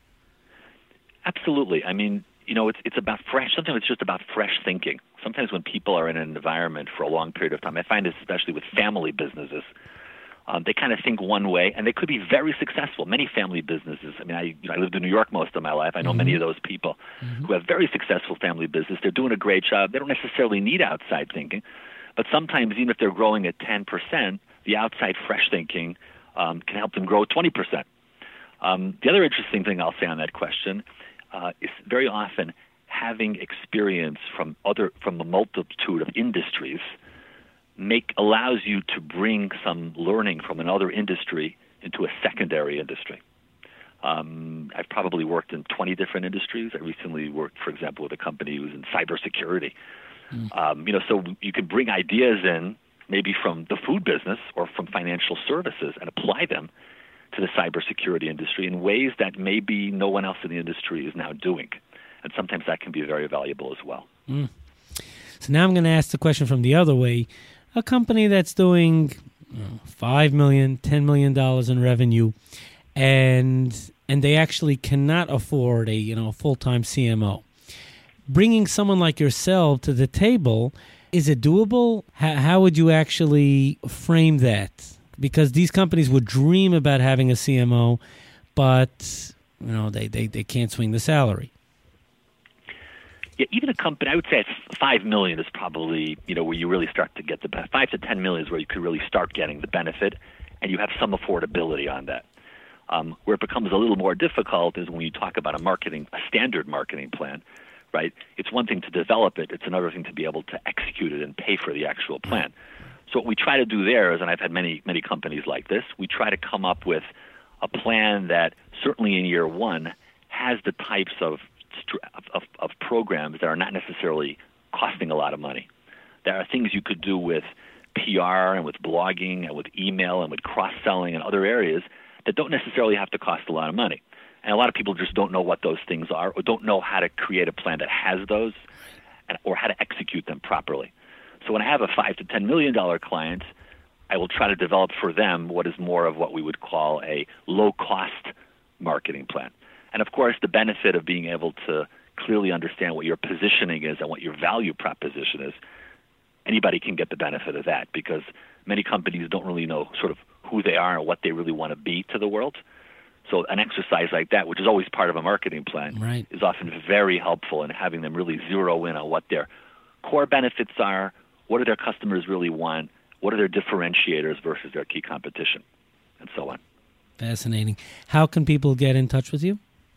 Absolutely. I mean, you know, it's it's about fresh. Sometimes it's just about fresh thinking. Sometimes when people are in an environment for a long period of time, I find this especially with family businesses. Um, they kind of think one way, and they could be very successful. Many family businesses. I mean, I, you know, I lived in New York most of my life. I know mm-hmm. many of those people mm-hmm. who have very successful family business. They're doing a great job. They don't necessarily need outside thinking, but sometimes even if they're growing at ten percent, the outside fresh thinking um, can help them grow twenty percent. Um, the other interesting thing I'll say on that question uh, is very often having experience from other from a multitude of industries make allows you to bring some learning from another industry into a secondary industry. Um, I've probably worked in twenty different industries. I recently worked, for example, with a company who was in cybersecurity. Mm. Um, you know, so you can bring ideas in maybe from the food business or from financial services and apply them to the cybersecurity industry in ways that maybe no one else in the industry is now doing. and sometimes that can be very valuable as well. Mm. So now I'm going to ask the question from the other way. A company that's doing you know, five million dollars, ten million dollars in revenue, and and they actually cannot afford a you know full-time C M O. Bringing someone like yourself to the table, is it doable? How, how would you actually frame that? Because these companies would dream about having a C M O, but you know they, they, they can't swing the salary. Yeah, even a company, I would say five million is probably you know where you really start to get the benefit. Five to ten million is where you could really start getting the benefit, and you have some affordability on that. Um, where it becomes a little more difficult is when you talk about a marketing, a standard marketing plan, right? It's one thing to develop it; it's another thing to be able to execute it and pay for the actual plan. So what we try to do there is, and I've had many many companies like this, we try to come up with a plan that certainly in year one has the types of Of, of programs that are not necessarily costing a lot of money. There are things you could do with P R and with blogging and with email and with cross-selling and other areas that don't necessarily have to cost a lot of money. And a lot of people just don't know what those things are or don't know how to create a plan that has those and, or how to execute them properly. So when I have a five to ten million dollar client, I will try to develop for them what is more of what we would call a low-cost marketing plan. And of course, the benefit of being able to clearly understand what your positioning is and what your value proposition is, anybody can get the benefit of that because many companies don't really know sort of who they are and what they really want to be to the world. So an exercise like that, which is always part of a marketing plan, right, is often very helpful in having them really zero in on what their core benefits are, what do their customers really want, what are their differentiators versus their key competition, and so on. Fascinating. How can people get in touch with you?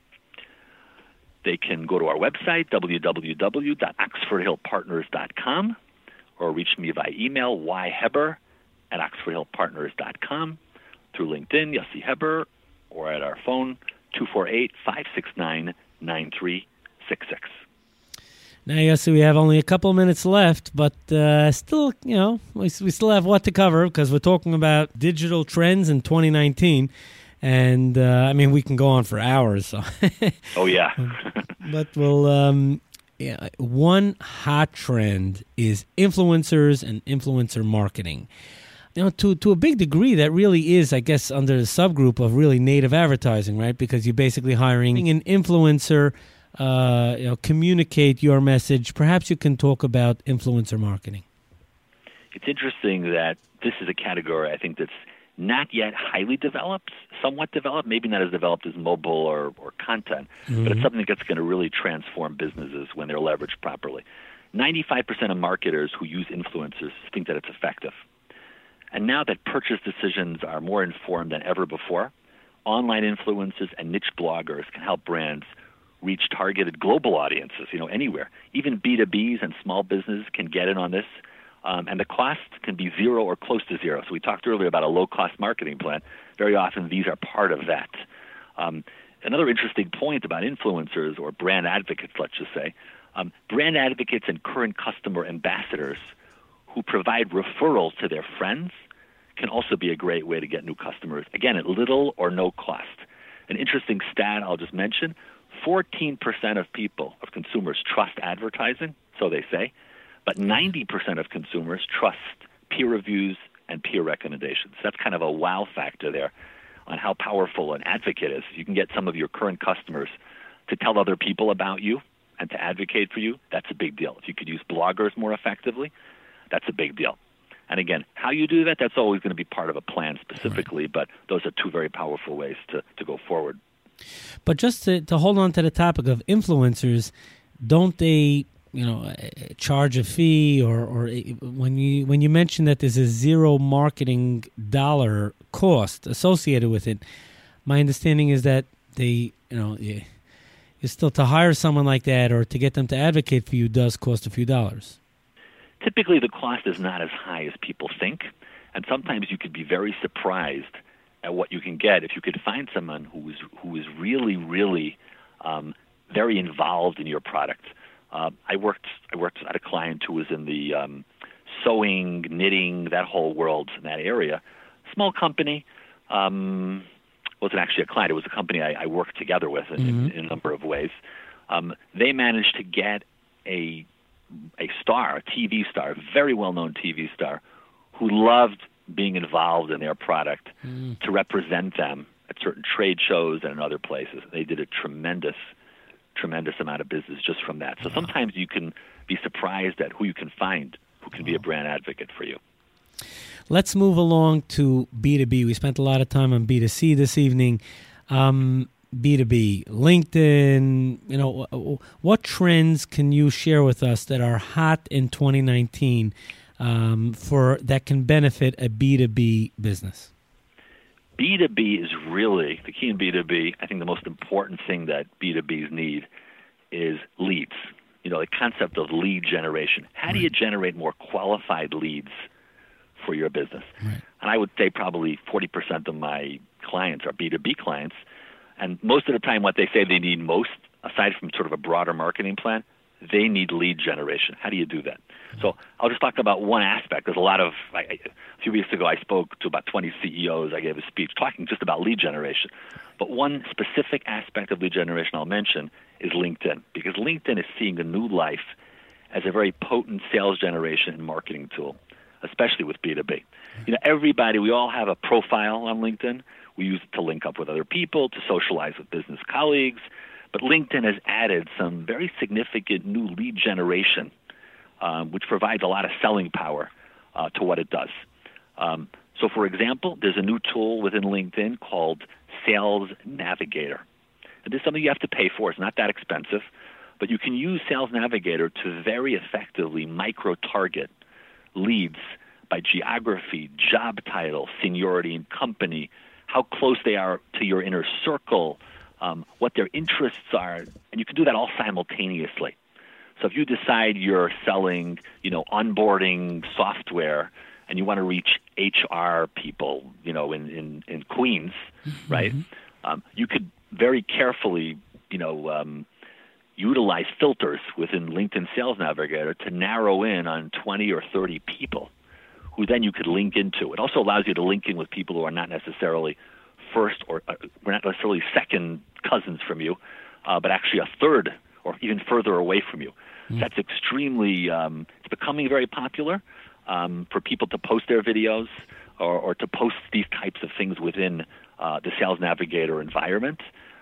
They can go to our website, w w w dot oxford hill partners dot com, or reach me by email, y heber at oxford hill partners dot com, through LinkedIn, Yossi Heber, or at our phone, two four eight, five six nine, nine three six six. Now, Yossi, we have only a couple minutes left, but uh, still, you know, we, we still have what to cover because we're talking about digital trends in twenty nineteen. And, uh, I mean, we can go on for hours. So. Oh, yeah. But we'll, um, yeah, one hot trend is influencers and influencer marketing. You know, to, to a big degree, that really is, I guess, under the subgroup of really native advertising, right? Because you're basically hiring an influencer, uh, you know, communicate your message. Perhaps you can talk about influencer marketing. It's interesting that this is a category, I think, that's not yet highly developed, somewhat developed, maybe not as developed as mobile or, or content, mm-hmm. but it's something that's going to really transform businesses when they're leveraged properly. ninety-five percent of marketers who use influencers think that it's effective. And now that purchase decisions are more informed than ever before, online influencers and niche bloggers can help brands reach targeted global audiences, you know, anywhere. Even B two Bs and small businesses can get in on this. Um, and the cost can be zero or close to zero. So we talked earlier about a low-cost marketing plan. Very often these are part of that. Um, another interesting point about influencers or brand advocates, let's just say, um, brand advocates and current customer ambassadors who provide referrals to their friends can also be a great way to get new customers, again, at little or no cost. An interesting stat I'll just mention, fourteen percent of people, of consumers, trust advertising, so they say, but ninety percent of consumers trust peer reviews and peer recommendations. That's kind of a wow factor there on how powerful an advocate is. You can get some of your current customers to tell other people about you and to advocate for you. That's a big deal. If you could use bloggers more effectively, that's a big deal. And again, how you do that, that's always going to be part of a plan specifically, right. But those are two very powerful ways to, to go forward. But just to, to hold on to the topic of influencers, don't they, you know, charge a fee, or, or when you when you mention that there's a zero marketing dollar cost associated with it, my understanding is that they, you know, it's still to hire someone like that or to get them to advocate for you does cost a few dollars. Typically, the cost is not as high as people think, and sometimes you could be very surprised at what you can get if you could find someone who is who is really, really um, very involved in your product. Uh, I worked I worked at a client who was in the um, sewing, knitting, that whole world in that area. Small company. Um, wasn't actually a client. It was a company I, I worked together with in, mm-hmm. in, in a number of ways. Um, they managed to get a a star, a T V star, a very well-known T V star, who loved being involved in their product mm. to represent them at certain trade shows and in other places. They did a tremendous, tremendous amount of business just from that. So wow. sometimes you can be surprised at who you can find who can wow. be a brand advocate for you. Let's move along to B two B. We spent a lot of time on B two C this evening. Um, B two B, LinkedIn, you know, what trends can you share with us that are hot in twenty nineteen um, for that can benefit a B two B business? B two B is really, the key in B two B, I think the most important thing that B two Bs need is leads. You know, the concept of lead generation. How do you generate more qualified leads for your business? Right. And I would say probably forty percent of my clients are B two B clients. And most of the time what they say they need most, aside from sort of a broader marketing plan, they need lead generation. How do you do that? So I'll just talk about one aspect. There's a lot of, I, a few weeks ago I spoke to about twenty C E Os. I gave a speech talking just about lead generation. But one specific aspect of lead generation I'll mention is LinkedIn, because LinkedIn is seeing a new life as a very potent sales generation and marketing tool, especially with B two B. You know, everybody, we all have a profile on LinkedIn. We use it to link up with other people, to socialize with business colleagues. But LinkedIn has added some very significant new lead generation, um, which provides a lot of selling power uh, to what it does. Um, so, for example, there's a new tool within LinkedIn called Sales Navigator. And this is something you have to pay for. It's not that expensive. But you can use Sales Navigator to very effectively micro-target leads by geography, job title, seniority in company, how close they are to your inner circle, um, what their interests are, and you can do that all simultaneously. So if you decide you're selling, you know, onboarding software and you want to reach H R people, you know, in, in, in Queens, mm-hmm. right, um, you could very carefully, you know, um, utilize filters within LinkedIn Sales Navigator to narrow in on twenty or thirty people who then you could link into. It also allows you to link in with people who are not necessarily first or uh, we're not necessarily second cousins from you, uh, but actually a third or even further away from you. Mm. That's extremely, um, it's becoming very popular um, for people to post their videos or, or to post these types of things within uh, the Sales Navigator environment.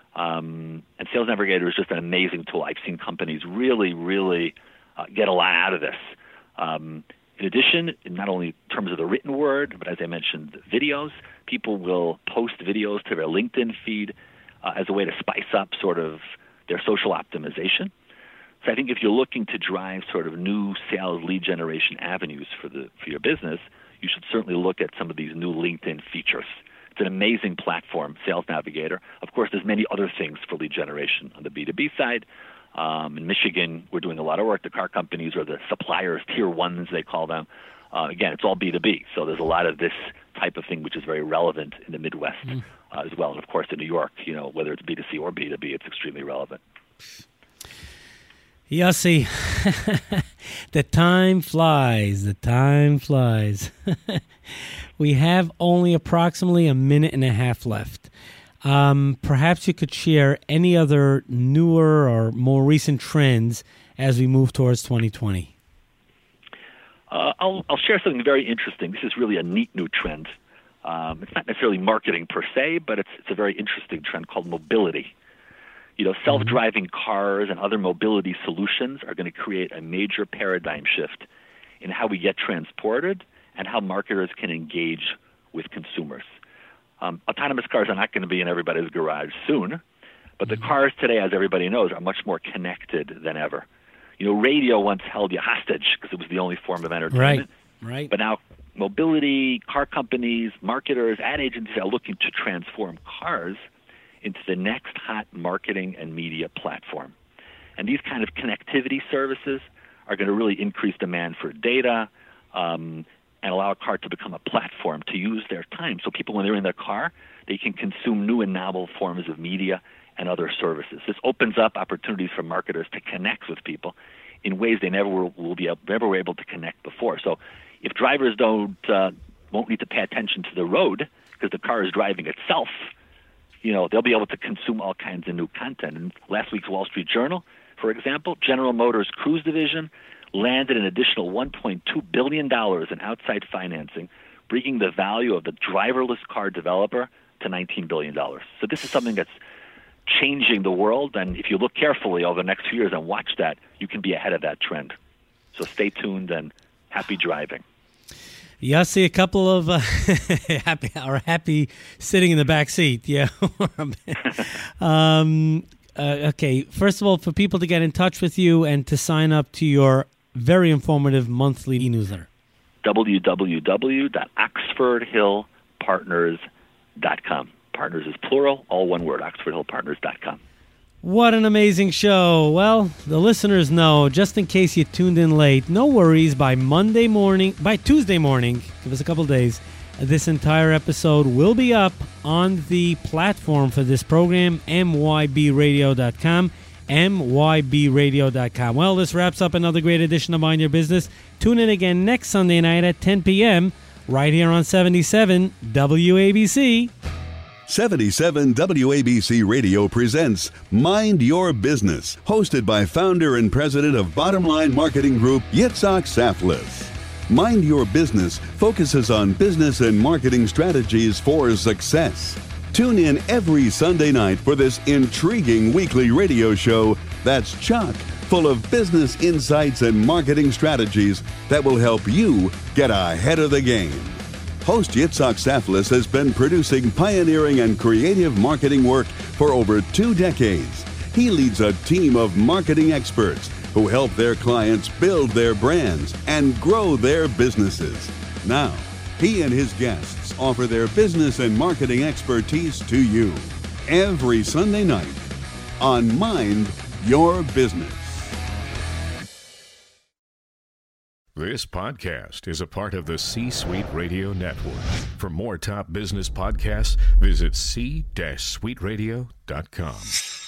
Um, and Sales Navigator is just an amazing tool. I've seen companies really, really uh, get a lot out of this. Um, In addition, not only in terms of the written word, but as I mentioned, videos, people will post videos to their LinkedIn feed uh, as a way to spice up sort of their social optimization. So I think if you're looking to drive sort of new sales lead generation avenues for the for your business, you should certainly look at some of these new LinkedIn features. It's an amazing platform, Sales Navigator. Of course, there's many other things for lead generation on the B two B side. Um, in Michigan, we're doing a lot of work. The car companies or the suppliers, tier ones, they call them. Uh, again, it's all B two B. So there's a lot of this type of thing which is very relevant in the Midwest mm. uh, as well. And, of course, in New York, you know, whether it's B two C or B two B, it's extremely relevant. Yossi, the time flies. The time flies. We have only approximately a minute and a half left. Um, perhaps you could share any other newer or more recent trends as we move towards twenty twenty. Uh, I'll, I'll share something very interesting. This is really a neat new trend. Um, it's not necessarily marketing per se, but it's, it's a very interesting trend called mobility. You know, self-driving cars and other mobility solutions are going to create a major paradigm shift in how we get transported and how marketers can engage with consumers. Um, autonomous cars are not going to be in everybody's garage soon, but the cars today, as everybody knows, are much more connected than ever. You know, radio once held you hostage because it was the only form of entertainment. Right, right. But now mobility, car companies, marketers, ad agencies are looking to transform cars into the next hot marketing and media platform. And these kind of connectivity services are going to really increase demand for data, um, and allow a car to become a platform to use their time. So people, when they're in their car, they can consume new and novel forms of media and other services. This opens up opportunities for marketers to connect with people in ways they never will, will be able, never were able to connect before. So if drivers don't uh, won't need to pay attention to the road because the car is driving itself, you know, they'll be able to consume all kinds of new content. And last week's Wall Street Journal, for example, General Motors Cruise Division landed an additional one point two billion dollars in outside financing, bringing the value of the driverless car developer to nineteen billion dollars. So this is something that's changing the world, and if you look carefully over the next few years and watch that, you can be ahead of that trend. So stay tuned and happy driving. Yeah, see a couple of uh, happy or happy sitting in the back seat. Yeah. um, uh, okay. First of all, for people to get in touch with you and to sign up to your very informative monthly e-newsletter. w w w dot oxford hill partners dot com. Partners is plural, all one word, oxford hill partners dot com. What an amazing show. Well, the listeners know, just in case you tuned in late, no worries, by Monday morning, by Tuesday morning, give us a couple days, this entire episode will be up on the platform for this program, m y b radio dot com, m y b radio dot com. Well, this wraps up another great edition of Mind Your Business. Tune in again next Sunday night at ten p.m. right here on seventy-seven W A B C. seventy-seven W A B C Radio presents Mind Your Business, hosted by founder and president of Bottom Line Marketing Group, Yitzhak Saflis. Mind Your Business focuses on business and marketing strategies for success. Tune in every Sunday night for this intriguing weekly radio show that's chock full of business insights and marketing strategies that will help you get ahead of the game. Host Yitzhak Saflis has been producing pioneering and creative marketing work for over two decades. He leads a team of marketing experts who help their clients build their brands and grow their businesses. Now, he and his guests offer their business and marketing expertise to you every Sunday night on Mind Your Business. This podcast is a part of the C-Suite Radio Network. For more top business podcasts, visit c suite radio dot com.